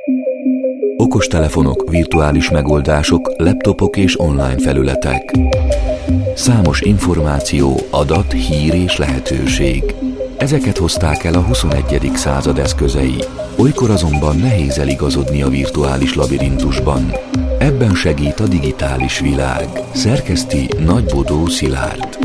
Okostelefonok, virtuális megoldások, laptopok és online felületek. Számos információ, adat, hír és lehetőség. Ezeket hozták el a 21. század eszközei. Olykor azonban nehéz eligazodni a virtuális labirintusban. Ebben segít a digitális világ. Szerkeszti Nagybodó Szilárd.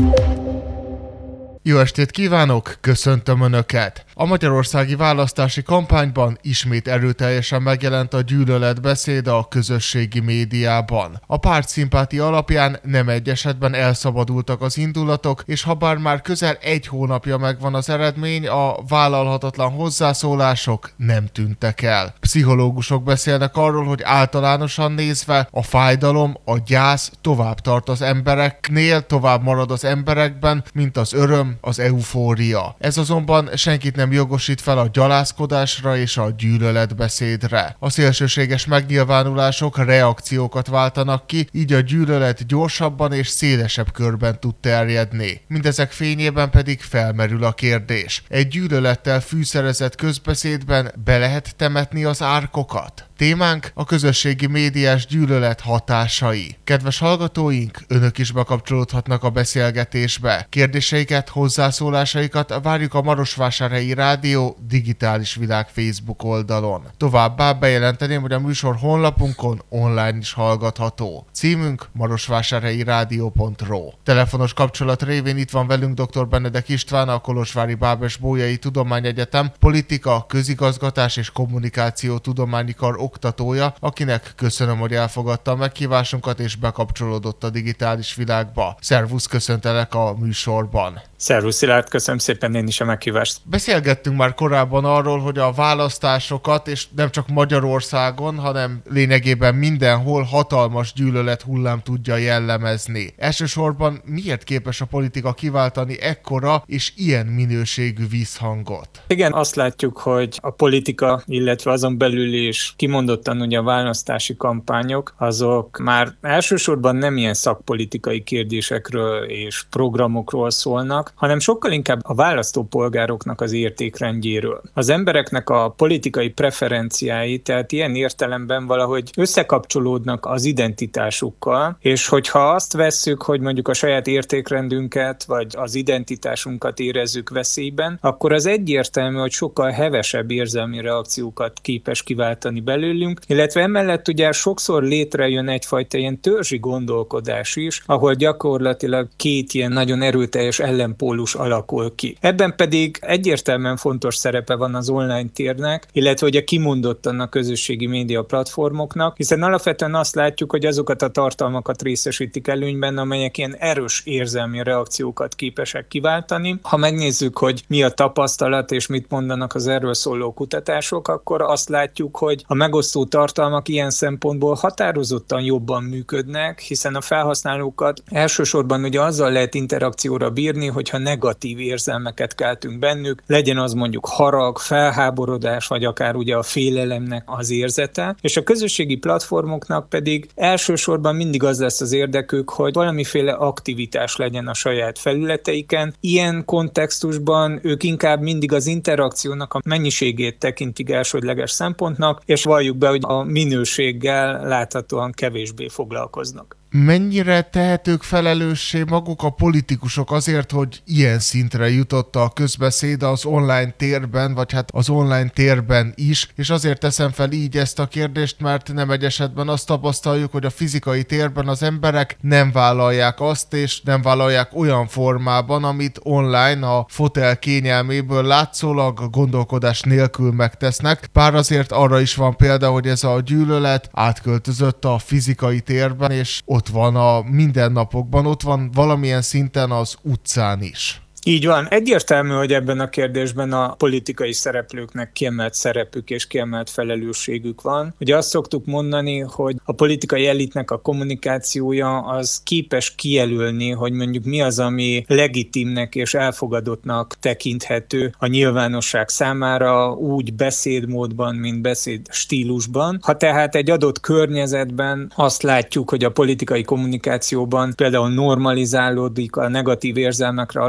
Jó estét kívánok, köszöntöm Önöket! A magyarországi választási kampányban ismét erőteljesen megjelent a gyűlöletbeszéd a közösségi médiában. A pártszimpátia alapján nem egy esetben elszabadultak az indulatok, és habár már közel egy hónapja megvan az eredmény, a vállalhatatlan hozzászólások nem tűntek el. Pszichológusok beszélnek arról, hogy általánosan nézve a fájdalom, a gyász tovább tart az embereknél, tovább marad az emberekben, mint az öröm, az eufória. Ez azonban senkit nem jogosít fel a gyalázkodásra és a gyűlöletbeszédre. A szélsőséges megnyilvánulások reakciókat váltanak ki, így a gyűlölet gyorsabban és szélesebb körben tud terjedni. Mindezek fényében pedig felmerül a kérdés. Egy gyűlölettel fűszerezett közbeszédben be lehet temetni az árkokat? Témánk a közösségi médiás gyűlölet hatásai. Kedves hallgatóink, Önök is bekapcsolódhatnak a beszélgetésbe. Kérdéseiket, hozzászólásaikat várjuk a Marosvásárhelyi Rádió Digitális Világ Facebook oldalon. Továbbá bejelenteném, hogy a műsor honlapunkon online is hallgatható. Címünk marosvásárhelyirádió.ro. Telefonos kapcsolat révén itt van velünk dr. Benedek István, a Kolozsvári Bábes-Bolyai Tudományegyetem Politika, Közigazgatás és Kommunikáció Tudományi Kar oktatója, akinek köszönöm, hogy elfogadta a meghívásunkat és bekapcsolódott a digitális világba. Szervusz, köszöntelek a műsorban. Szervusz Szilárd, köszönöm szépen én is a meghívást. Beszélgettünk már korábban arról, hogy a választásokat, és nem csak Magyarországon, hanem lényegében mindenhol hatalmas gyűlölet hullám tudja jellemezni. Elsősorban miért képes a politika kiváltani ekkora és ilyen minőségű vízhangot? Igen, azt látjuk, hogy a politika, illetve azon belül is kimondottan ugye a választási kampányok, azok már elsősorban nem ilyen szakpolitikai kérdésekről és programokról szólnak, hanem sokkal inkább a választópolgároknak az értékrendjéről. Az embereknek a politikai preferenciái, tehát ilyen értelemben valahogy összekapcsolódnak az identitásukkal, és hogyha azt vesszük, hogy mondjuk a saját értékrendünket, vagy az identitásunkat érezzük veszélyben, akkor az egyértelmű, hogy sokkal hevesebb érzelmi reakciókat képes kiváltani belőlünk, illetve emellett ugye sokszor létrejön egyfajta ilyen törzsi gondolkodás is, ahol gyakorlatilag két ilyen nagyon erőteljes ellenpólus alakul ki. Ebben pedig egyértelműen fontos szerepe van az online térnek, illetve ugye kimondottan a közösségi média platformoknak, hiszen alapvetően azt látjuk, hogy azokat a tartalmakat részesítik előnyben, amelyek ilyen erős érzelmi reakciókat képesek kiváltani. Ha megnézzük, hogy mi a tapasztalat és mit mondanak az erről szóló kutatások, akkor azt látjuk, hogy a megosztó tartalmak ilyen szempontból határozottan jobban működnek, hiszen a felhasználókat elsősorban ugye azzal lehet interakcióra bírni, hogyha negatív érzelmeket keltünk bennük, legyen az mondjuk harag, felháborodás, vagy akár ugye a félelemnek az érzete, és a közösségi platformoknak pedig elsősorban mindig az lesz az érdekük, hogy valamiféle aktivitás legyen a saját felületeiken. Ilyen kontextusban ők inkább mindig az interakciónak a mennyiségét tekintik elsődleges szempontnak, és valljuk be, hogy a minőséggel láthatóan kevésbé foglalkoznak. Mennyire tehetők felelőssé maguk a politikusok azért, hogy ilyen szintre jutott a közbeszéd az online térben, vagy hát az online térben is, és azért teszem fel így ezt a kérdést, mert nem egy esetben azt tapasztaljuk, hogy a fizikai térben az emberek nem vállalják azt, és nem vállalják olyan formában, amit online a fotel kényelméből látszólag gondolkodás nélkül megtesznek. Bár azért arra is van példa, hogy ez a gyűlölet átköltözött a fizikai térben, és ott van a mindennapokban, ott van valamilyen szinten az utcán is. Így van. Egyértelmű, hogy ebben a kérdésben a politikai szereplőknek kiemelt szerepük és kiemelt felelősségük van. Ugye azt szoktuk mondani, hogy a politikai elitnek a kommunikációja az képes kijelölni, hogy mondjuk mi az, ami legitimnek és elfogadottnak tekinthető a nyilvánosság számára, úgy beszédmódban, mint beszédstílusban. Ha tehát egy adott környezetben azt látjuk, hogy a politikai kommunikációban például normalizálódik a negatív érzelmekre alapozó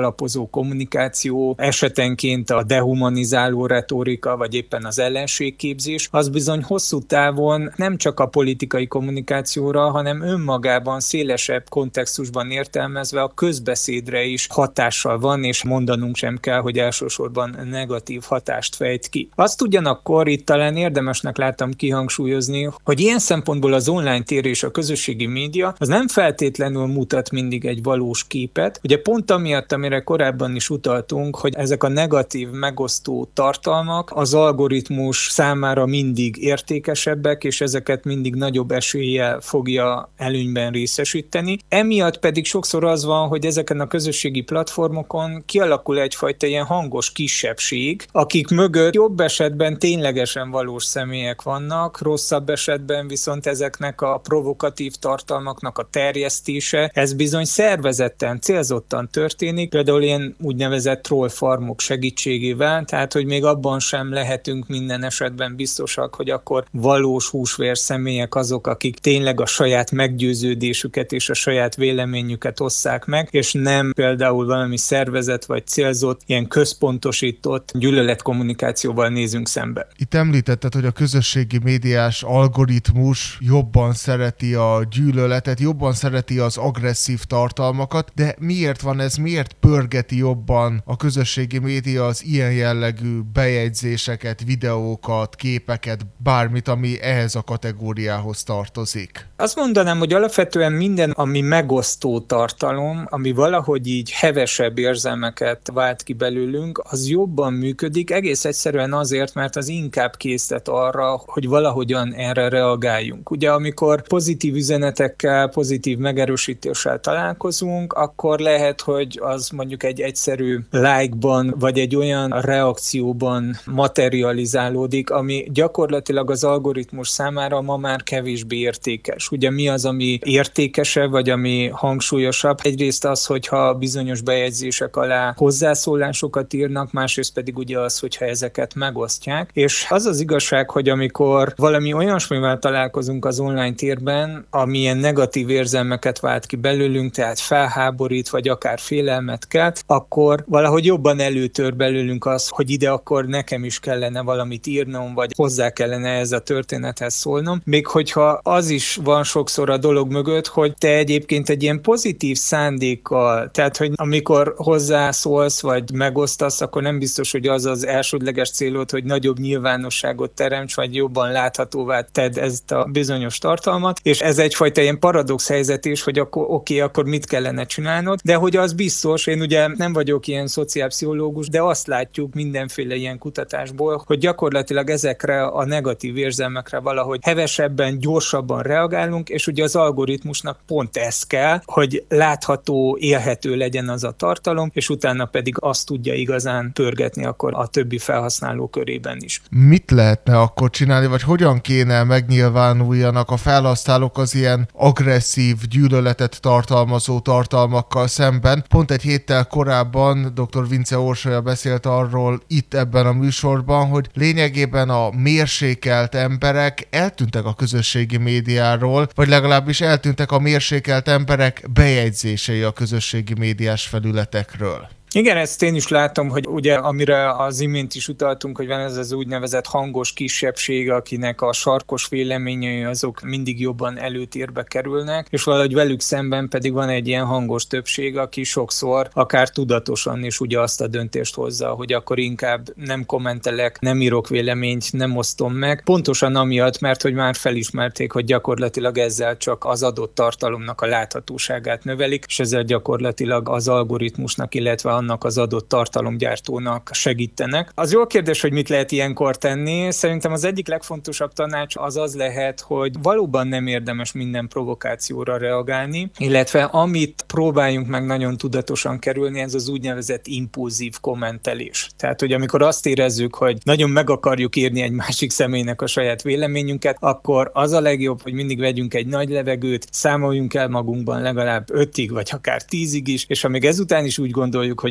megosztó kommunikáció, esetenként a dehumanizáló retorika, vagy éppen az ellenségképzés, az bizony hosszú távon nem csak a politikai kommunikációra, hanem önmagában szélesebb kontextusban értelmezve a közbeszédre is hatással van, és mondanunk sem kell, hogy elsősorban negatív hatást fejt ki. Azt ugyanakkor itt talán érdemesnek láttam kihangsúlyozni, hogy ilyen szempontból az online tér és a közösségi média az nem feltétlenül mutat mindig egy valós képet. Ugye pont amiatt, amire korábban is utaltunk, hogy ezek a negatív, megosztó tartalmak az algoritmus számára mindig értékesebbek, és ezeket mindig nagyobb eséllyel fogja előnyben részesíteni. Emiatt pedig sokszor az van, hogy ezeken a közösségi platformokon kialakul egyfajta ilyen hangos kisebbség, akik mögött jobb esetben ténylegesen valós személyek vannak, rosszabb esetben viszont ezeknek a provokatív tartalmaknak a terjesztése, ez bizony szervezetten, célzottan történik, például ilyen úgynevezett trollfarmok segítségével, tehát hogy még abban sem lehetünk minden esetben biztosak, hogy akkor valós húsvér személyek azok, akik tényleg a saját meggyőződésüket és a saját véleményüket osszák meg, és nem például valami szervezet vagy célzott, ilyen központosított gyűlöletkommunikációval nézünk szembe. Itt említetted, hogy a közösségi médiás algoritmus jobban szereti a gyűlöletet, jobban szereti az agresszív tartalmakat, de miért van ez, miért pörgeti jobban a közösségi média az ilyen jellegű bejegyzéseket, videókat, képeket, bármit, ami ehhez a kategóriához tartozik? Azt mondanám, hogy alapvetően minden, ami megosztó tartalom, ami valahogy így hevesebb érzelmeket vált ki belőlünk, az jobban működik, egész egyszerűen azért, mert az inkább késztet arra, hogy valahogyan erre reagáljunk. Ugye amikor pozitív üzenetekkel, pozitív megerősítéssel találkozunk, akkor lehet, hogy az mondjuk egy egyszerű like-ban, vagy egy olyan reakcióban materializálódik, ami gyakorlatilag az algoritmus számára ma már kevésbé értékes. Ugye mi az, ami értékesebb, vagy ami hangsúlyosabb? Egyrészt az, hogyha bizonyos bejegyzések alá hozzászólásokat írnak, másrészt pedig ugye az, hogyha ezeket megosztják. És az az igazság, hogy amikor valami olyasmivel találkozunk az online térben, ami ilyen negatív érzelmeket vált ki belőlünk, tehát felháborít, vagy akár félelmet kelt, akkor valahogy jobban előtör belőlünk az, hogy ide akkor nekem is kellene valamit írnom, vagy hozzá kellene ez a történethez szólnom. Még hogyha az is van sokszor a dolog mögött, hogy te egyébként egy ilyen pozitív szándékkal, tehát hogy amikor hozzászólsz, vagy megosztasz, akkor nem biztos, hogy az az elsődleges célod, hogy nagyobb nyilvánosságot teremts, vagy jobban láthatóvá tedd ezt a bizonyos tartalmat, és ez egyfajta ilyen paradox helyzet is, hogy akkor akkor mit kellene csinálnod, de hogy az biztos, én ugye nem vagyok ilyen szociálpszichológus, de azt látjuk mindenféle ilyen kutatásból, hogy gyakorlatilag ezekre a negatív érzelmekre valahogy hevesebben, gyorsabban reagálunk, és ugye az algoritmusnak pont ez kell, hogy látható, élhető legyen az a tartalom, és utána pedig azt tudja igazán pörgetni akkor a többi felhasználó körében is. Mit lehetne akkor csinálni, vagy hogyan kéne megnyilvánuljanak a felhasználók az ilyen agresszív, gyűlöletet tartalmazó tartalmakkal szemben? Pont egy héttel korábban dr. Vince Orsolya beszélt arról itt ebben a műsorban, hogy lényegében a mérsékelt emberek eltűntek a közösségi médiáról, vagy legalábbis eltűntek a mérsékelt emberek bejegyzései a közösségi médiás felületekről. Igen, ezt én is látom, hogy ugye amire az imént is utaltunk, hogy van ez az úgynevezett hangos kisebbség, akinek a sarkos véleményei azok mindig jobban előtérbe kerülnek, és valahogy velük szemben pedig van egy ilyen hangos többség, aki sokszor akár tudatosan is ugye azt a döntést hozza, hogy akkor inkább nem kommentelek, nem írok véleményt, nem osztom meg. Pontosan amiatt, mert hogy már felismerték, hogy gyakorlatilag ezzel csak az adott tartalomnak a láthatóságát növelik, és ezzel gyakorlatilag az algoritmusnak, illetve annak az adott tartalomgyártónak segítenek. Az jó kérdés, hogy mit lehet ilyenkor tenni. Szerintem az egyik legfontosabb tanács az lehet, hogy valóban nem érdemes minden provokációra reagálni, illetve amit próbáljunk meg nagyon tudatosan kerülni, ez az úgynevezett impulzív kommentelés. Tehát, hogy amikor azt érezzük, hogy nagyon meg akarjuk írni egy másik személynek a saját véleményünket, akkor az a legjobb, hogy mindig vegyünk egy nagy levegőt, számoljunk el magunkban legalább 5-ig, vagy akár 10-ig is, és ha még ezután is úgy gondoljuk, hogy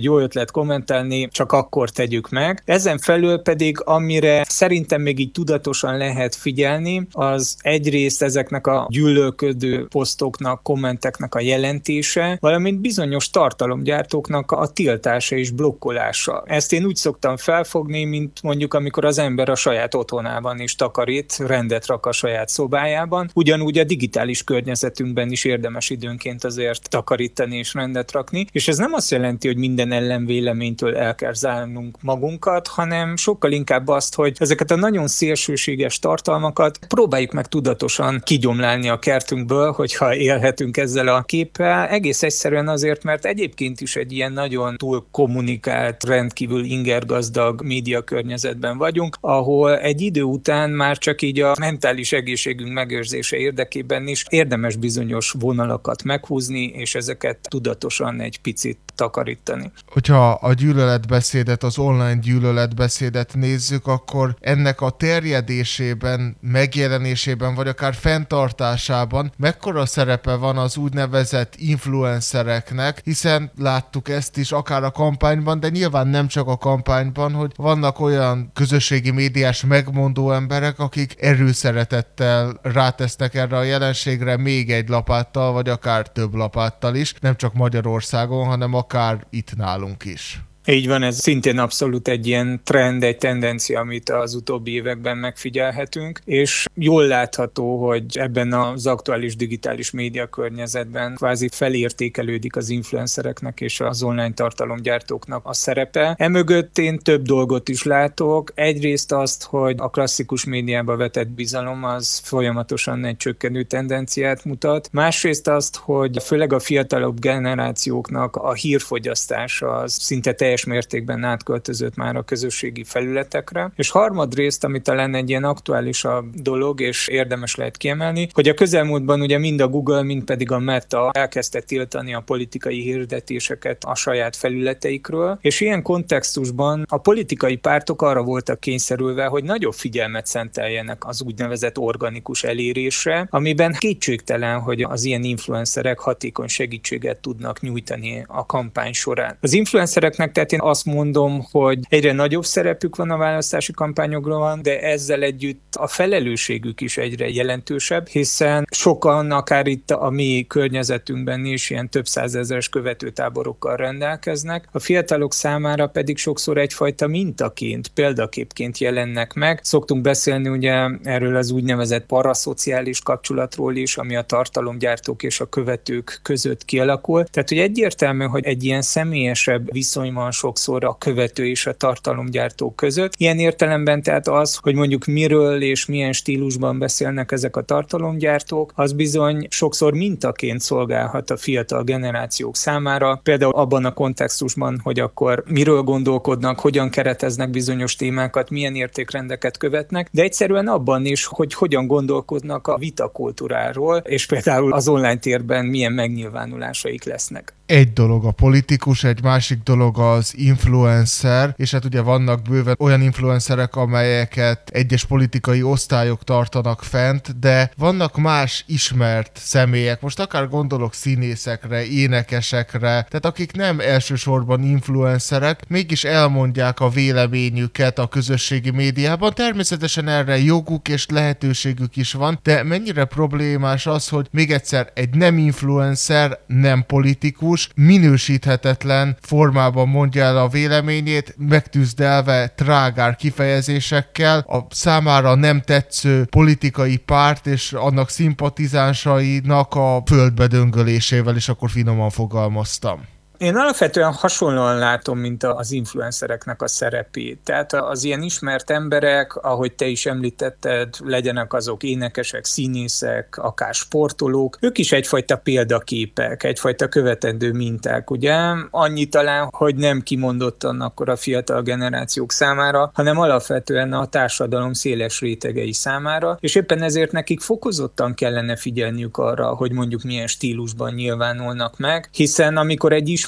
hogy jó ötlet kommentálni, csak akkor tegyük meg. Ezen felül pedig, amire szerintem még így tudatosan lehet figyelni, az egyrészt ezeknek a gyűlölködő posztoknak, kommenteknek a jelentése, valamint bizonyos tartalomgyártóknak a tiltása és blokkolása. Ezt én úgy szoktam felfogni, mint mondjuk amikor az ember a saját otthonában is takarít, rendet rak a saját szobájában. Ugyanúgy a digitális környezetünkben is érdemes időnként azért takarítani és rendet rakni, és ez nem azt jelenti, hogy minden ellenvéleménytől el kell zárnunk magunkat, hanem sokkal inkább azt, hogy ezeket a nagyon szélsőséges tartalmakat próbáljuk meg tudatosan kigyomlálni a kertünkből, hogyha élhetünk ezzel a képpel. Egész egyszerűen azért, mert egyébként is egy ilyen nagyon túl kommunikált, rendkívül ingergazdag médiakörnyezetben vagyunk, ahol egy idő után már csak így a mentális egészségünk megőrzése érdekében is érdemes bizonyos vonalakat meghúzni, és ezeket tudatosan egy picit takarítani. Hogyha a gyűlöletbeszédet, az online gyűlöletbeszédet nézzük, akkor ennek a terjedésében, megjelenésében, vagy akár fenntartásában mekkora szerepe van az úgynevezett influencereknek, hiszen láttuk ezt is akár a kampányban, de nyilván nem csak a kampányban, hogy vannak olyan közösségi médiás megmondó emberek, akik erőszeretettel rátesznek erre a jelenségre még egy lapáttal, vagy akár több lapáttal is, nem csak Magyarországon, hanem akár itt nálunk is. Így van, ez szintén abszolút egy ilyen trend, egy tendencia, amit az utóbbi években megfigyelhetünk, és jól látható, hogy ebben az aktuális digitális média környezetben kvázi felértékelődik az influencereknek és az online tartalomgyártóknak a szerepe. Emögött én több dolgot is látok. Egyrészt azt, hogy a klasszikus médiába vetett bizalom az folyamatosan egy csökkenő tendenciát mutat. Másrészt azt, hogy főleg a fiatalabb generációknak a hírfogyasztása az szinte teljes mértékben átköltözött már a közösségi felületekre. És harmadrészt, ami talán egy ilyen aktuálisabb dolog, és érdemes lehet kiemelni, hogy a közelmúltban ugye mind a Google, mind pedig a Meta elkezdte tiltani a politikai hirdetéseket a saját felületeikről, és ilyen kontextusban a politikai pártok arra voltak kényszerülve, hogy nagyobb figyelmet szenteljenek az úgynevezett organikus elérésre, amiben kétségtelen, hogy az ilyen influencerek hatékony segítséget tudnak nyújtani a kampány során. Az influencereknek tehát én azt mondom, hogy egyre nagyobb szerepük van a választási kampányokban, de ezzel együtt a felelősségük is egyre jelentősebb, hiszen sokan, akár itt a mi környezetünkben is ilyen több százezeres követőtáborokkal rendelkeznek, a fiatalok számára pedig sokszor egyfajta mintaként, példaképként jelennek meg. Szoktunk beszélni ugye erről az úgynevezett paraszociális kapcsolatról is, ami a tartalomgyártók és a követők között kialakul. Tehát, hogy egyértelmű, hogy egy ilyen személyesebb viszony van sokszor a követő és a tartalomgyártók között. Ilyen értelemben tehát az, hogy mondjuk miről és milyen stílusban beszélnek ezek a tartalomgyártók, az bizony sokszor mintaként szolgálhat a fiatal generációk számára, például abban a kontextusban, hogy akkor miről gondolkodnak, hogyan kereteznek bizonyos témákat, milyen értékrendeket követnek, de egyszerűen abban is, hogy hogyan gondolkodnak a vitakultúráról, és például az online térben milyen megnyilvánulásaik lesznek. Egy dolog a politikus, egy másik dolog az influencer, és hát ugye vannak bőven olyan influencerek, amelyeket egyes politikai osztályok tartanak fent, de vannak más ismert személyek, most akár gondolok színészekre, énekesekre, tehát akik nem elsősorban influencerek, mégis elmondják a véleményüket a közösségi médiában, természetesen erre joguk és lehetőségük is van, de mennyire problémás az, hogy még egyszer egy nem influencer, nem politikus, minősíthetetlen formában mondja el a véleményét, megtűzdelve trágár kifejezésekkel, a számára nem tetsző politikai párt és annak szimpatizánsainak a földbe döngölésével, és akkor finoman fogalmaztam. Én alapvetően hasonlóan látom, mint az influencereknek a szerepét. Tehát az ilyen ismert emberek, ahogy te is említetted, legyenek azok énekesek, színészek, akár sportolók, ők is egyfajta példaképek, egyfajta követendő minták, ugye? Annyi talán, hogy nem kimondottan akkor a fiatal generációk számára, hanem alapvetően a társadalom széles rétegei számára, és éppen ezért nekik fokozottan kellene figyelniük arra, hogy mondjuk milyen stílusban nyilvánulnak meg, hiszen amikor egy ismert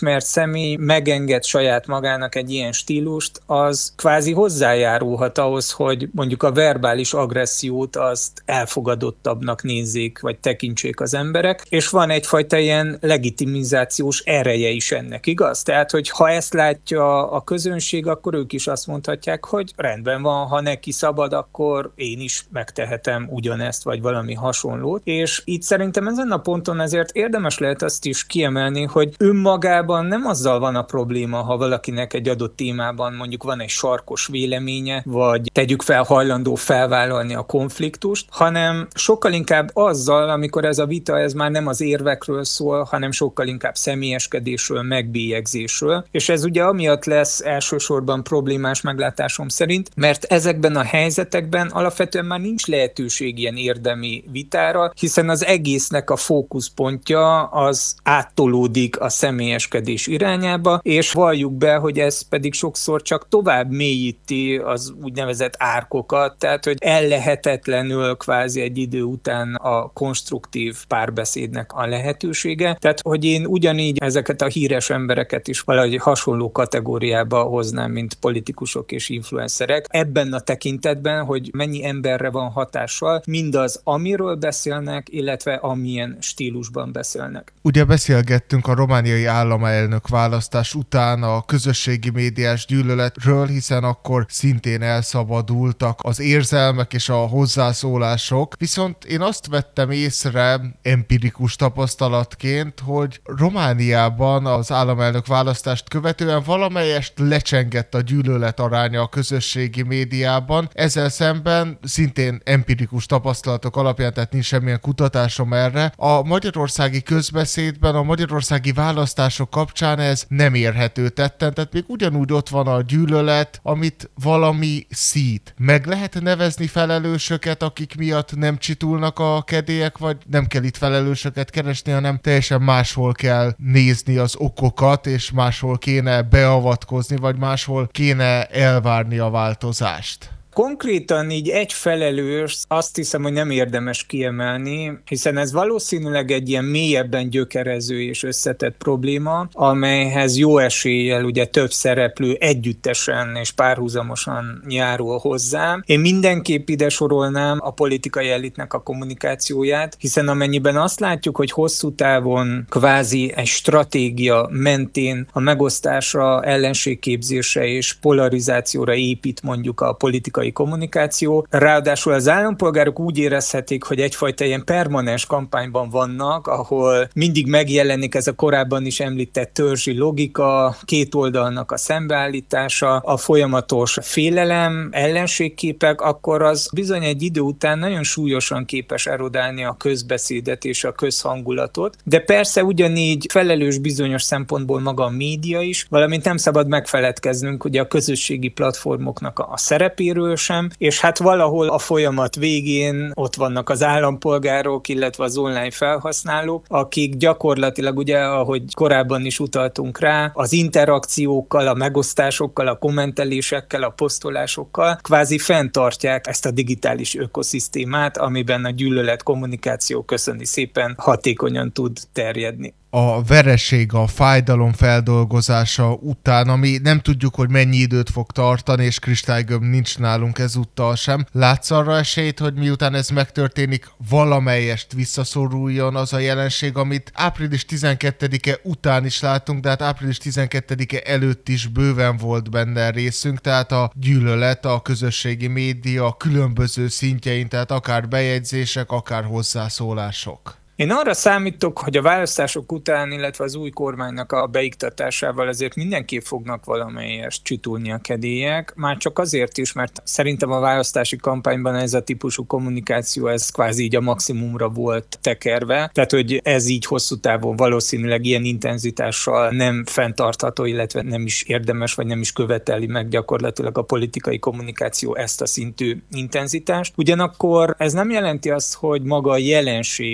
ismert személy megenged saját magának egy ilyen stílust, az kvázi hozzájárulhat ahhoz, hogy mondjuk a verbális agressziót azt elfogadottabbnak nézzék, vagy tekintsék az emberek, és van egyfajta ilyen legitimizációs ereje is ennek, igaz? Tehát, hogy ha ezt látja a közönség, akkor ők is azt mondhatják, hogy rendben van, ha neki szabad, akkor én is megtehetem ugyanezt, vagy valami hasonlót. És itt szerintem ezen a ponton ezért érdemes lehet azt is kiemelni, hogy önmagában nem azzal van a probléma, ha valakinek egy adott témában mondjuk van egy sarkos véleménye, vagy tegyük fel hajlandó felvállalni a konfliktust, hanem sokkal inkább azzal, amikor ez a vita ez már nem az érvekről szól, hanem sokkal inkább személyeskedésről, megbélyegzésről. És ez ugye amiatt lesz elsősorban problémás meglátásom szerint, mert ezekben a helyzetekben alapvetően már nincs lehetőség ilyen érdemi vitára, hiszen az egésznek a fókuszpontja az áttolódik a személyeskedés irányába, és valljuk be, hogy ez pedig sokszor csak tovább mélyíti az úgynevezett árkokat, tehát hogy ellehetetlenül kvázi egy idő után a konstruktív párbeszédnek a lehetősége. Tehát, hogy én ugyanígy ezeket a híres embereket is valahogy hasonló kategóriába hoznám, mint politikusok és influencerek. Ebben a tekintetben, hogy mennyi emberre van hatással, mindaz, amiről beszélnek, illetve amilyen stílusban beszélnek. Ugye beszélgettünk a romániai államelnök választás után a közösségi médiás gyűlöletről, hiszen akkor szintén elszabadultak az érzelmek és a hozzászólások. Viszont én azt vettem észre empirikus tapasztalatként, hogy Romániában az államelnök választást követően valamelyest lecsengett a gyűlölet aránya a közösségi médiában. Ezzel szemben szintén empirikus tapasztalatok alapján, tehát nincs semmilyen kutatásom erre, a magyarországi közbeszédben, a magyarországi választások kapcsán ez nem érhető tetten, tehát még ugyanúgy ott van a gyűlölet, amit valami szít. Meg lehet nevezni felelősöket, akik miatt nem csitulnak a kedélyek, vagy nem kell itt felelősöket keresni, hanem teljesen máshol kell nézni az okokat, és máshol kéne beavatkozni, vagy máshol kéne elvárni a változást. Konkrétan így egy felelős, azt hiszem, hogy nem érdemes kiemelni, hiszen ez valószínűleg egy ilyen mélyebben gyökerező és összetett probléma, amelyhez jó eséllyel ugye több szereplő együttesen és párhuzamosan járul hozzá. Én mindenképp ide sorolnám a politikai elitnek a kommunikációját, hiszen amennyiben azt látjuk, hogy hosszú távon kvázi egy stratégia mentén a megosztásra, ellenségképzésre és polarizációra épít mondjuk a politikai kommunikáció. Ráadásul az állampolgárok úgy érezhetik, hogy egyfajta ilyen permanens kampányban vannak, ahol mindig megjelenik ez a korábban is említett törzsi logika, két oldalnak a szembeállítása, a folyamatos félelem, ellenségképek, akkor az bizony egy idő után nagyon súlyosan képes erodálni a közbeszédet és a közhangulatot. De persze ugyanígy felelős bizonyos szempontból maga a média is, valamint nem szabad megfeledkeznünk ugye a közösségi platformoknak a szerepéről sem, és hát valahol a folyamat végén ott vannak az állampolgárok, illetve az online felhasználók, akik gyakorlatilag ugye, ahogy korábban is utaltunk rá, az interakciókkal, a megosztásokkal, a kommentelésekkel, a posztolásokkal kvázi fenntartják ezt a digitális ökoszisztémát, amiben a gyűlölet kommunikáció köszöni szépen hatékonyan tud terjedni. A vereség, a fájdalom feldolgozása után, ami nem tudjuk, hogy mennyi időt fog tartani, és kristálygömb nincs nálunk ezúttal sem. Látsz arra esélyt, hogy miután ez megtörténik, valamelyest visszaszoruljon az a jelenség, amit április 12-e után is látunk, de hát április 12-e előtt is bőven volt benne részünk, tehát a gyűlölet, a közösségi média különböző szintjein, tehát akár bejegyzések, akár hozzászólások. Én arra számítok, hogy a választások után, illetve az új kormánynak a beiktatásával azért mindenképp fognak valamelyest csitulni a kedélyek, már csak azért is, mert szerintem a választási kampányban ez a típusú kommunikáció, ez kvázi így a maximumra volt tekerve, tehát hogy ez így hosszú távon valószínűleg ilyen intenzitással nem fenntartható, illetve nem is érdemes, vagy nem is követeli meg gyakorlatilag a politikai kommunikáció ezt a szintű intenzitást. Ugyanakkor ez nem jelenti azt, hogy maga a jelenség az úgy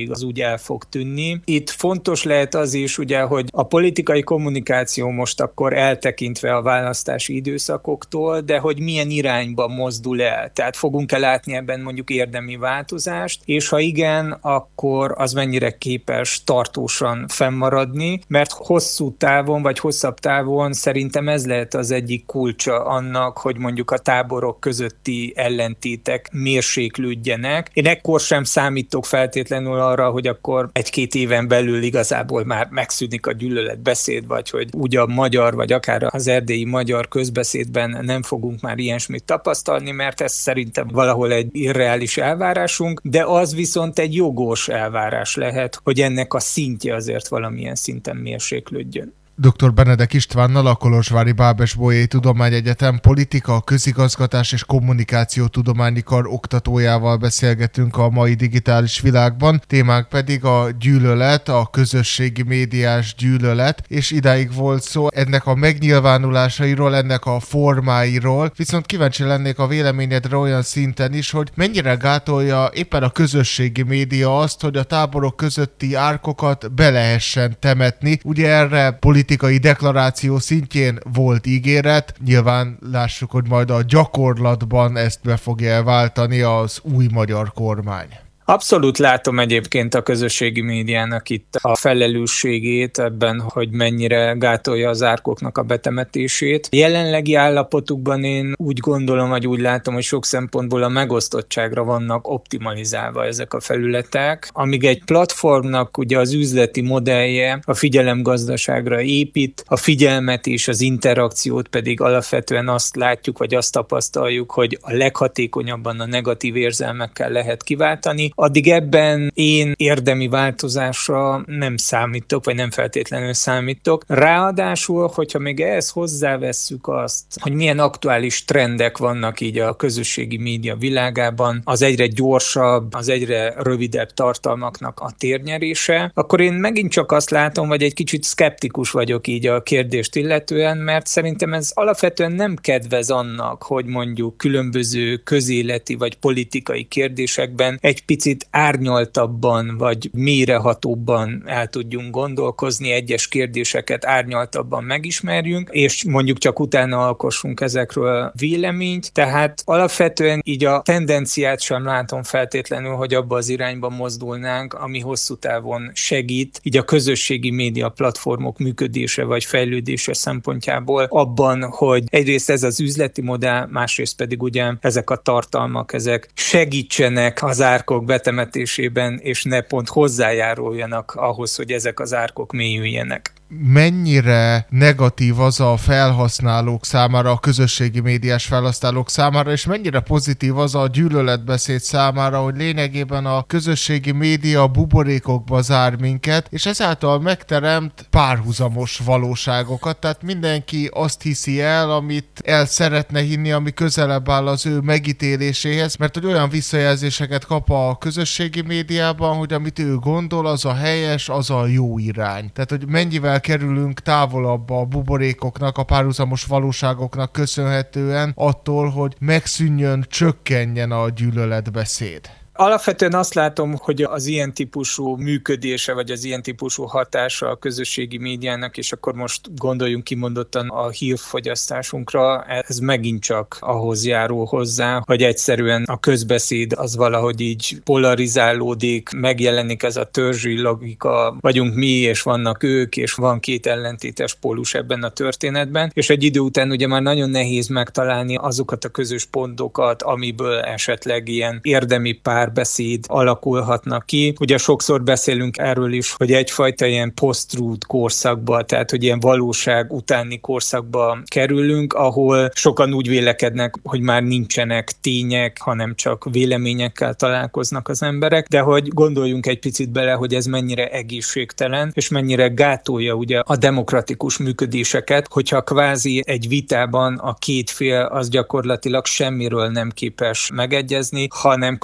el fog tűnni. Itt fontos lehet az is, ugye, hogy a politikai kommunikáció most akkor eltekintve a választási időszakoktól, de hogy milyen irányba mozdul el. Tehát fogunk-e látni ebben mondjuk érdemi változást, és ha igen, akkor az mennyire képes tartósan fennmaradni, mert hosszú távon vagy hosszabb távon szerintem ez lehet az egyik kulcsa annak, hogy mondjuk a táborok közötti ellentétek mérséklődjenek. Én ekkor sem számítok feltétlenül arra, hogy akkor 1-2 éven belül igazából már megszűnik a gyűlöletbeszéd, vagy hogy úgy a magyar, vagy akár az erdélyi magyar közbeszédben nem fogunk már ilyesmit tapasztalni, mert ez szerintem valahol egy irreális elvárásunk, de az viszont egy jogos elvárás lehet, hogy ennek a szintje azért valamilyen szinten mérséklődjön. Dr. Benedek Istvánnal, a Kolozsvári Bábes Bolyai Tudományegyetem politika, közigazgatás és kommunikáció tudományi kar oktatójával beszélgetünk a mai digitális világban. Témánk pedig a gyűlölet, a közösségi médiás gyűlölet, és idáig volt szó ennek a megnyilvánulásairól, ennek a formáiról, viszont kíváncsi lennék a véleményedre olyan szinten is, hogy mennyire gátolja éppen a közösségi média azt, hogy a táborok közötti árkokat be lehessen temetni. Ugye erre politikai deklaráció szintjén volt ígéret, nyilván lássuk, hogy majd a gyakorlatban ezt be fogja váltani az új magyar kormány. Abszolút látom egyébként a közösségi médiának itt a felelősségét ebben, hogy mennyire gátolja az árkoknak a betemetését. Jelenlegi állapotukban én úgy gondolom, vagy úgy látom, hogy sok szempontból a megosztottságra vannak optimalizálva ezek a felületek. Amíg egy platformnak ugye az üzleti modellje a figyelemgazdaságra épít, a figyelmet és az interakciót pedig alapvetően azt látjuk, vagy azt tapasztaljuk, hogy a leghatékonyabban a negatív érzelmekkel lehet kiváltani, addig ebben én érdemi változásra nem számítok, vagy nem feltétlenül számítok. Ráadásul, hogyha még ehhez hozzávesszük azt, hogy milyen aktuális trendek vannak így a közösségi média világában, az egyre gyorsabb, az egyre rövidebb tartalmaknak a térnyerése, akkor én megint csak azt látom, vagy egy kicsit szkeptikus vagyok így a kérdést illetően, mert szerintem ez alapvetően nem kedvez annak, hogy mondjuk különböző közéleti vagy politikai kérdésekben egy picit árnyaltabban vagy mélyrehatóbban el tudjunk gondolkozni, egyes kérdéseket árnyaltabban megismerjünk, és mondjuk csak utána alkossunk ezekről véleményt. Tehát alapvetően így a tendenciát sem látom feltétlenül, hogy abba az irányba mozdulnánk, ami hosszú távon segít így a közösségi média platformok működése vagy fejlődése szempontjából abban, hogy egyrészt ez az üzleti modell, másrészt pedig ugye ezek a tartalmak, ezek segítsenek az árkok betemetésében, és ne pont hozzájáruljanak ahhoz, hogy ezek az árkok mélyüljenek. Mennyire negatív az a felhasználók számára, a közösségi médiás felhasználók számára, és mennyire pozitív az a gyűlöletbeszéd számára, hogy lényegében a közösségi média buborékokba zár minket, és ezáltal megteremt párhuzamos valóságokat, tehát mindenki azt hiszi el, amit el szeretne hinni, ami közelebb áll az ő megítéléséhez, mert hogy olyan visszajelzéseket kap a közösségi médiában, hogy amit ő gondol, az a helyes, az a jó irány. Tehát, hogy mennyivel kerülünk távolabb a buborékoknak, a párhuzamos valóságoknak köszönhetően attól, hogy megszűnjön, csökkenjen a gyűlöletbeszéd. Alapvetően azt látom, hogy az ilyen típusú működése, vagy az ilyen típusú hatása a közösségi médiának, és akkor most gondoljunk kimondottan a hírfogyasztásunkra, ez megint csak ahhoz járul hozzá, hogy egyszerűen a közbeszéd az valahogy így polarizálódik, megjelenik ez a törzsi logika, vagyunk mi, és vannak ők, és van két ellentétes pólus ebben a történetben, és egy idő után ugye már nagyon nehéz megtalálni azokat a közös pontokat, amiből esetleg ilyen érdemi párbeszéd alakulhatnak ki. Ugye sokszor beszélünk erről is, hogy egyfajta ilyen post-truth korszakba, tehát hogy ilyen valóság utáni korszakba kerülünk, ahol sokan úgy vélekednek, hogy már nincsenek tények, hanem csak véleményekkel találkoznak az emberek, de hogy gondoljunk egy picit bele, hogy ez mennyire egészségtelen, és mennyire gátolja ugye a demokratikus működéseket, hogyha kvázi egy vitában a két fél az gyakorlatilag semmiről nem képes megegyezni, hanem kvázi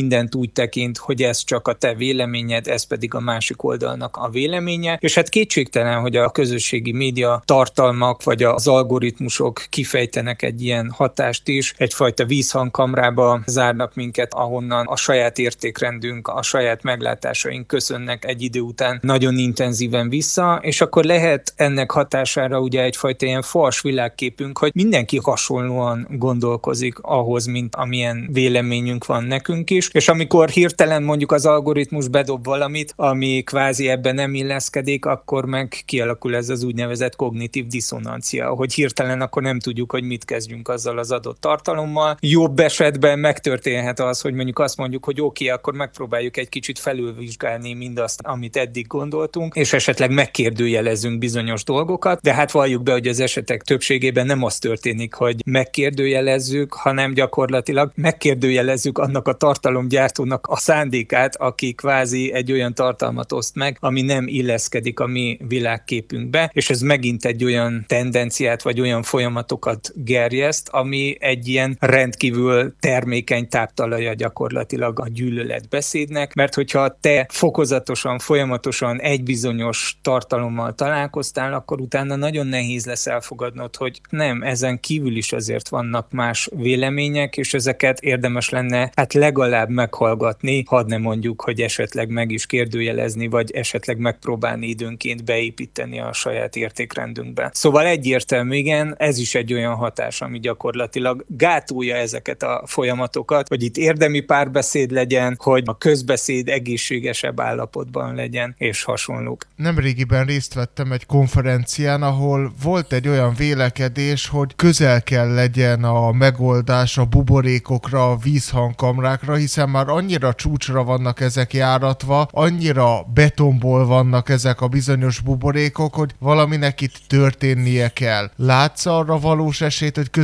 mindent úgy tekint, hogy ez csak a te véleményed, ez pedig a másik oldalnak a véleménye, és hát kétségtelen, hogy a közösségi média tartalmak vagy az algoritmusok kifejtenek egy ilyen hatást is, egyfajta vízhangkamrába zárnak minket, ahonnan a saját értékrendünk, a saját meglátásaink köszönnek egy idő után nagyon intenzíven vissza, és akkor lehet ennek hatására ugye egyfajta ilyen fals világképünk, hogy mindenki hasonlóan gondolkozik ahhoz, mint amilyen véleményünk van nekünk is, és amikor hirtelen mondjuk az algoritmus bedob valamit, ami kvázi ebben nem illeszkedik, akkor meg kialakul ez az úgynevezett kognitív diszonancia, hogy hirtelen akkor nem tudjuk, hogy mit kezdjünk azzal az adott tartalommal. Jobb esetben megtörténhet az, hogy mondjuk azt mondjuk, hogy oké, akkor megpróbáljuk egy kicsit felülvizsgálni mindazt, amit eddig gondoltunk, és esetleg megkérdőjelezünk bizonyos dolgokat, de hát valljuk be, hogy az esetek többségében nem az történik, hogy megkérdőjelezzük, hanem gyakorlatilag megkérdőjelezzük annak a tartalomgyártónak a szándékát, aki kvázi egy olyan tartalmat oszt meg, ami nem illeszkedik a mi világképünkbe, és ez megint egy olyan tendenciát, vagy olyan folyamatokat gerjeszt, ami egy ilyen rendkívül termékeny táptalaja gyakorlatilag a gyűlöletbeszédnek, mert hogyha te fokozatosan, folyamatosan egy bizonyos tartalommal találkoztál, akkor utána nagyon nehéz lesz elfogadnod, hogy nem, ezen kívül is azért vannak más vélemények, és ezeket érdemes lenne hát legalább meghallgatni, hadd ne mondjuk, hogy esetleg meg is kérdőjelezni, vagy esetleg megpróbálni időnként beépíteni a saját értékrendünkbe. Szóval egyértelmű, igen, ez is egy olyan hatás, ami gyakorlatilag gátolja ezeket a folyamatokat, hogy itt érdemi párbeszéd legyen, hogy a közbeszéd egészségesebb állapotban legyen, és hasonlók. Nemrégiben részt vettem egy konferencián, ahol volt egy olyan vélekedés, hogy közel kell legyen a megoldás a buborékokra, a vízhangkamrákra, hiszen már annyira csúcsra vannak ezek járatva, annyira betonból vannak ezek a bizonyos buborékok, hogy valaminek itt történnie kell. Látsz arra valós esélyt, hogy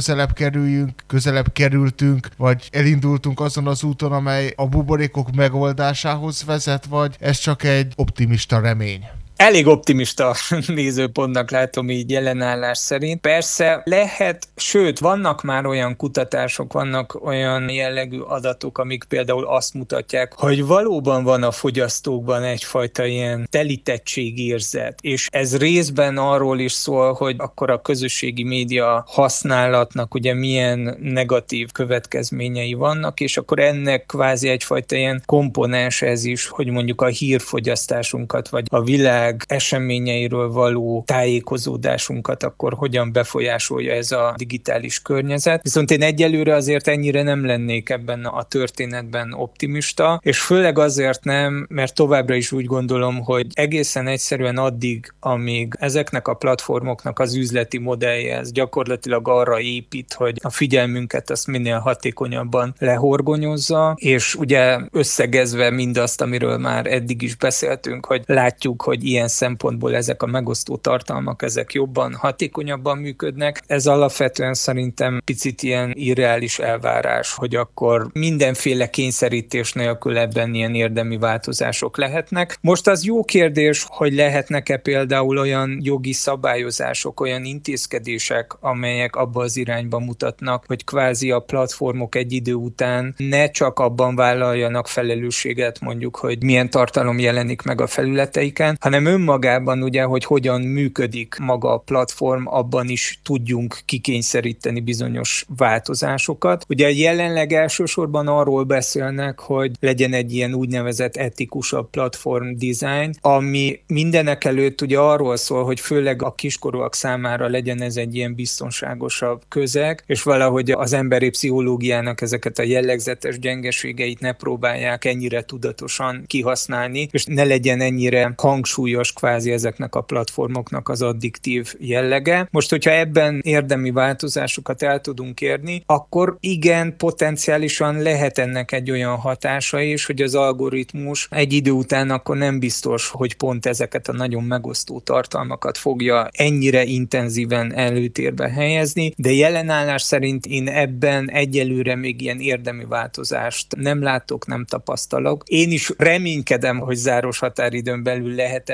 közelebb kerültünk, vagy elindultunk azon az úton, amely a buborékok megoldásához vezet, vagy ez csak egy optimista remény? Elég optimista nézőpontnak látom így jelenállás szerint. Persze lehet, sőt, vannak már olyan kutatások, vannak olyan jellegű adatok, amik például azt mutatják, hogy valóban van a fogyasztókban egyfajta ilyen telítettségérzet, és ez részben arról is szól, hogy akkor a közösségi média használatnak ugye milyen negatív következményei vannak, és akkor ennek kvázi egyfajta ilyen komponens ez is, hogy mondjuk a hírfogyasztásunkat, vagy a világ eseményeiről való tájékozódásunkat akkor hogyan befolyásolja ez a digitális környezet. Viszont én egyelőre azért ennyire nem lennék ebben a történetben optimista, és főleg azért nem, mert továbbra is úgy gondolom, hogy egészen egyszerűen addig, amíg ezeknek a platformoknak az üzleti modellje ez gyakorlatilag arra épít, hogy a figyelmünket azt minél hatékonyabban lehorgonyozza, és ugye összegezve mindazt, amiről már eddig is beszéltünk, hogy látjuk, hogy ilyen szempontból ezek a megosztó tartalmak, ezek jobban, hatékonyabban működnek. Ez alapvetően szerintem picit ilyen irreális elvárás, hogy akkor mindenféle kényszerítés nélkül ebben ilyen érdemi változások lehetnek. Most az jó kérdés, hogy lehetnek-e például olyan jogi szabályozások, olyan intézkedések, amelyek abba az irányba mutatnak, hogy kvázi a platformok egy idő után ne csak abban vállaljanak felelősséget, mondjuk, hogy milyen tartalom jelenik meg a felületeiken, hanem önmagában ugye, hogy hogyan működik maga a platform, abban is tudjunk kikényszeríteni bizonyos változásokat. Ugye jelenleg elsősorban arról beszélnek, hogy legyen egy ilyen úgynevezett etikusabb platform design, ami mindenek előtt ugye arról szól, hogy főleg a kiskorúak számára legyen ez egy ilyen biztonságosabb közeg, és valahogy az emberi pszichológiának ezeket a jellegzetes gyengeségeit ne próbálják ennyire tudatosan kihasználni, és ne legyen ennyire hangsúlyos kvázi ezeknek a platformoknak az addiktív jellege. Most, hogyha ebben érdemi változásokat el tudunk érni, akkor igen, potenciálisan lehet ennek egy olyan hatása is, hogy az algoritmus egy idő után akkor nem biztos, hogy pont ezeket a nagyon megosztó tartalmakat fogja ennyire intenzíven előtérbe helyezni, de jelenállás szerint én ebben egyelőre még ilyen érdemi változást nem látok, nem tapasztalok. Én is reménykedem, hogy záros határidőn belül lehet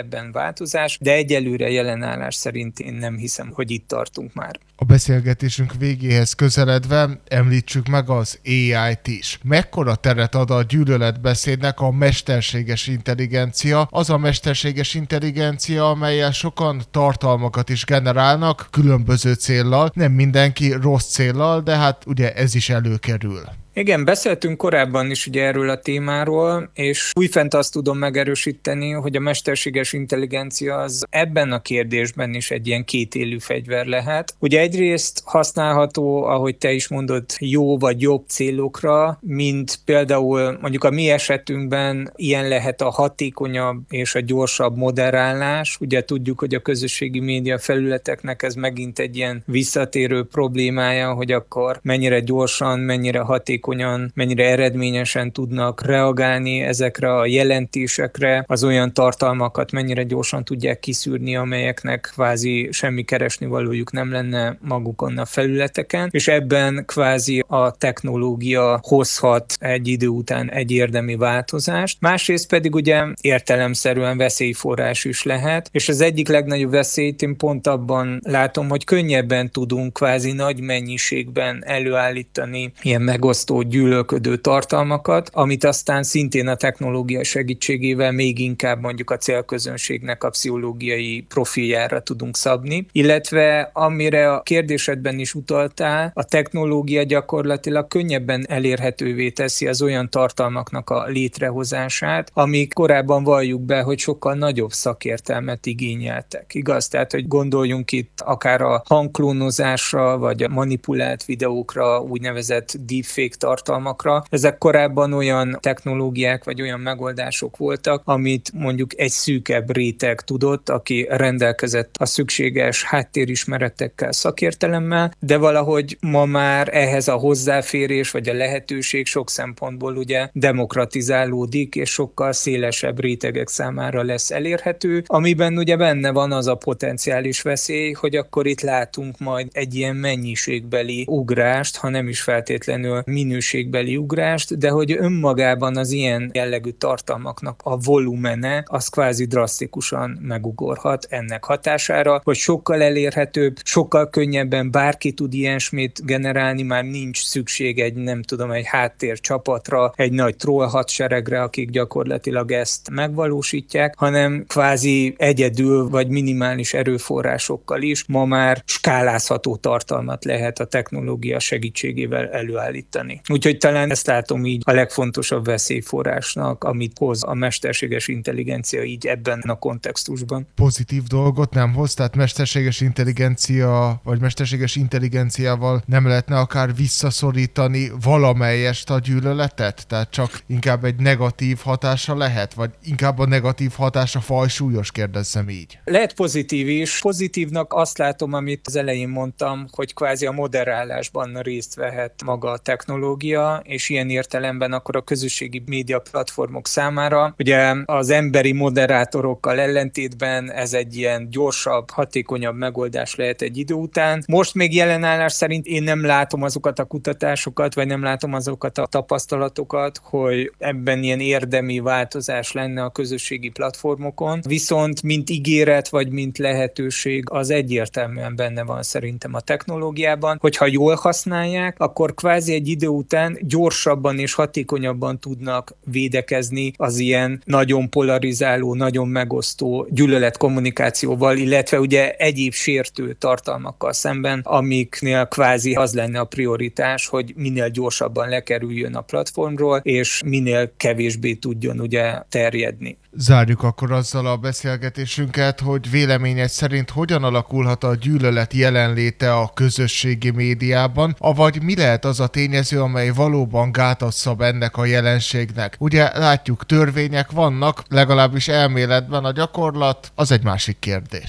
ebben változás, de egyelőre jelen állás szerint én nem hiszem, hogy itt tartunk már. A beszélgetésünk végéhez közeledve említsük meg az AI-t is. Mekkora teret ad a gyűlöletbeszédnek a mesterséges intelligencia, az a mesterséges intelligencia, amellyel sokan tartalmakat is generálnak különböző céllal, nem mindenki rossz céllal, de hát ugye ez is előkerül. Igen, beszéltünk korábban is ugye erről a témáról, és újfent azt tudom megerősíteni, hogy a mesterséges intelligencia az ebben a kérdésben is egy ilyen kétélű fegyver lehet. Ugye egyrészt használható, ahogy te is mondod, jó vagy jobb célokra, mint például mondjuk a mi esetünkben ilyen lehet a hatékonyabb és a gyorsabb moderálás. Ugye tudjuk, hogy a közösségi média felületeknek ez megint egy ilyen visszatérő problémája, hogy akkor mennyire gyorsan, mennyire hatékonyan, mennyire eredményesen tudnak reagálni ezekre a jelentésekre, az olyan tartalmakat mennyire gyorsan tudják kiszűrni, amelyeknek kvázi semmi keresnivalójuk nem lenne magukon a felületeken, és ebben kvázi a technológia hozhat egy idő után egy érdemi változást. Másrészt pedig ugye értelemszerűen veszélyforrás is lehet, és az egyik legnagyobb veszélyt én pont abban látom, hogy könnyebben tudunk kvázi nagy mennyiségben előállítani ilyen megosztó, gyűlölködő tartalmakat, amit aztán szintén a technológia segítségével még inkább mondjuk a célközönségnek a pszichológiai profiljára tudunk szabni, illetve amire a kérdésedben is utaltál, a technológia gyakorlatilag könnyebben elérhetővé teszi az olyan tartalmaknak a létrehozását, amik korábban valljuk be, hogy sokkal nagyobb szakértelmet igényeltek. Igaz? Tehát, hogy gondoljunk itt akár a hangklónozásra, vagy a manipulált videókra, úgynevezett deepfake tartalmakra. Ezek korábban olyan technológiák vagy olyan megoldások voltak, amit mondjuk egy szűkebb réteg tudott, aki rendelkezett a szükséges háttérismeretekkel, szakértelemmel, de valahogy ma már ehhez a hozzáférés vagy a lehetőség sok szempontból ugye demokratizálódik, és sokkal szélesebb rétegek számára lesz elérhető, amiben ugye benne van az a potenciális veszély, hogy akkor itt látunk majd egy ilyen mennyiségbeli ugrást, ha nem is feltétlenül minőségbeli ugrást, de hogy önmagában az ilyen jellegű tartalmaknak a volumene az kvázi drasztikusan megugorhat ennek hatására, hogy sokkal elérhetőbb, sokkal könnyebben bárki tud ilyesmit generálni, már nincs szükség egy háttércsapatra, egy nagy troll hadseregre, akik gyakorlatilag ezt megvalósítják, hanem kvázi egyedül vagy minimális erőforrásokkal is ma már skálázható tartalmat lehet a technológia segítségével előállítani. Úgyhogy talán ezt látom így a legfontosabb veszélyforrásnak, amit hoz a mesterséges intelligencia így ebben a kontextusban. Pozitív dolgot nem hoz, tehát mesterséges intelligencia vagy mesterséges intelligenciával nem lehetne akár visszaszorítani valamelyest a gyűlöletet? Tehát csak inkább egy negatív hatása lehet, vagy inkább a negatív hatása fajsúlyos, kérdezzem így. Lehet pozitív is. Pozitívnak azt látom, amit az elején mondtam, hogy kvázi a moderálásban részt vehet maga a technológia, és ilyen értelemben akkor a közösségi média platformok számára, ugye az emberi moderátorokkal ellentétben ez egy ilyen gyorsabb, hatékonyabb megoldás lehet egy idő után. Most még jelen állás szerint én nem látom azokat a kutatásokat, vagy nem látom azokat a tapasztalatokat, hogy ebben ilyen érdemi változás lenne a közösségi platformokon. Viszont mint ígéret, vagy mint lehetőség az egyértelműen benne van szerintem a technológiában, hogyha jól használják, akkor kvázi egy idő után gyorsabban és hatékonyabban tudnak védekezni az ilyen nagyon polarizáló, nagyon megosztó gyűlöletkommunikációval, illetve ugye egyéb sértő tartalmakkal szemben, amiknél kvázi az lenne a prioritás, hogy minél gyorsabban lekerüljön a platformról, és minél kevésbé tudjon ugye terjedni. Zárjuk akkor azzal a beszélgetésünket, hogy véleményed szerint hogyan alakulhat a gyűlölet jelenléte a közösségi médiában, avagy mi lehet az a tényező, amely valóban gátat szab ennek a jelenségnek. Ugye látjuk, törvények vannak, legalábbis elméletben, a gyakorlat az egy másik kérdés.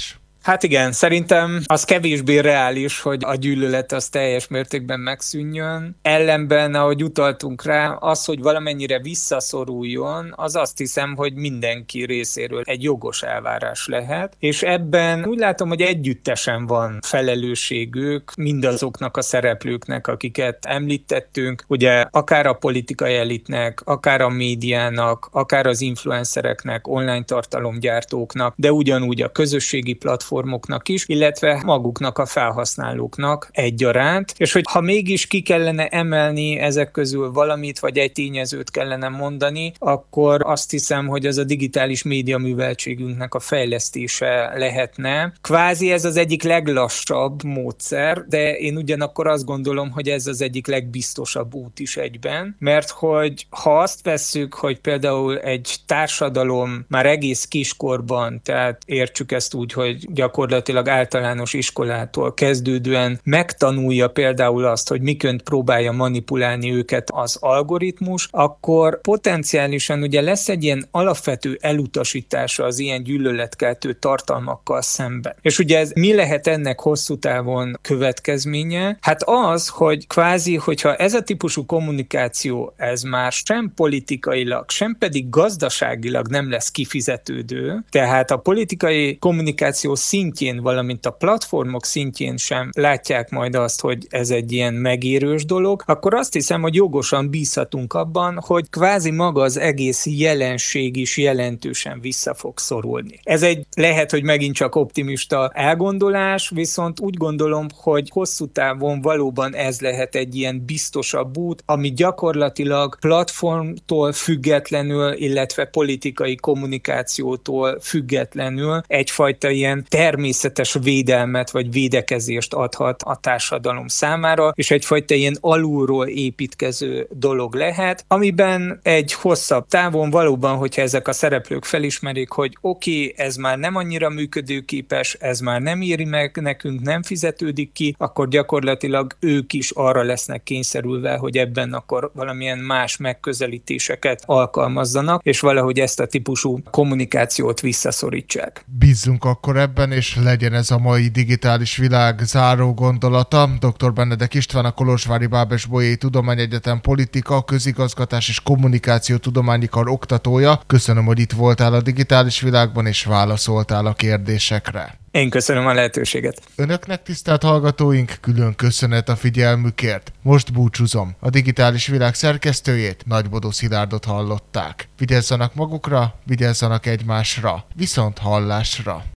Hát igen, szerintem az kevésbé reális, hogy a gyűlölet az teljes mértékben megszűnjön. Ellenben, ahogy utaltunk rá, az, hogy valamennyire visszaszoruljon, az azt hiszem, hogy mindenki részéről egy jogos elvárás lehet, és ebben úgy látom, hogy együttesen van felelősségük mindazoknak a szereplőknek, akiket említettünk, ugye akár a politikai elitnek, akár a médiának, akár az influencereknek, online tartalomgyártóknak, de ugyanúgy a közösségi platformoknak is, illetve maguknak a felhasználóknak egyaránt, és hogy ha mégis ki kellene emelni ezek közül valamit, vagy egy tényezőt kellene mondani, akkor azt hiszem, hogy az a digitális média műveltségünknek a fejlesztése lehetne. Kvázi ez az egyik leglassabb módszer, de én ugyanakkor azt gondolom, hogy ez az egyik legbiztosabb út is egyben, mert hogy ha azt vesszük, hogy például egy társadalom már egész kiskorban, tehát értsük ezt úgy, hogy gyakorlatilag általános iskolától kezdődően megtanulja például azt, hogy miként próbálja manipulálni őket az algoritmus, akkor potenciálisan ugye lesz egy ilyen alapvető elutasítása az ilyen gyűlöletkeltő tartalmakkal szemben. És ugye mi lehet ennek hosszú távon következménye? Hát az, hogy kvázi, hogyha ez a típusú kommunikáció, ez már sem politikailag, sem pedig gazdaságilag nem lesz kifizetődő, tehát a politikai kommunikáció szintjén, valamint a platformok szintjén sem látják majd azt, hogy ez egy ilyen megérős dolog, akkor azt hiszem, hogy jogosan bízhatunk abban, hogy kvázi maga az egész jelenség is jelentősen vissza fog szorulni. Ez egy lehet, hogy megint csak optimista elgondolás, viszont úgy gondolom, hogy hosszú távon valóban ez lehet egy ilyen biztosabb út, ami gyakorlatilag platformtól függetlenül, illetve politikai kommunikációtól függetlenül egyfajta ilyen természetes védelmet vagy védekezést adhat a társadalom számára, és egyfajta ilyen alulról építkező dolog lehet, amiben egy hosszabb távon valóban, hogyha ezek a szereplők felismerik, hogy oké, ez már nem annyira működőképes, ez már nem éri meg nekünk, nem fizetődik ki, akkor gyakorlatilag ők is arra lesznek kényszerülve, hogy ebben akkor valamilyen más megközelítéseket alkalmazzanak, és valahogy ezt a típusú kommunikációt visszaszorítsák. Bízzunk akkor ebben, és legyen ez a mai digitális világ záró gondolata. Dr. Benedek István, a Kolozsvári Bábes-Bolyai Tudományegyetem politika, közigazgatás és kommunikáció tudományi kar oktatója. Köszönöm, hogy itt voltál a digitális világban, és válaszoltál a kérdésekre. Én köszönöm a lehetőséget. Önöknek, tisztelt hallgatóink, külön köszönet a figyelmükért. Most búcsúzom. A digitális világ szerkesztőjét, Nagybodó Szilárdot hallották. Vigyázzanak magukra, vigyázzanak egymásra. Viszont hallásra!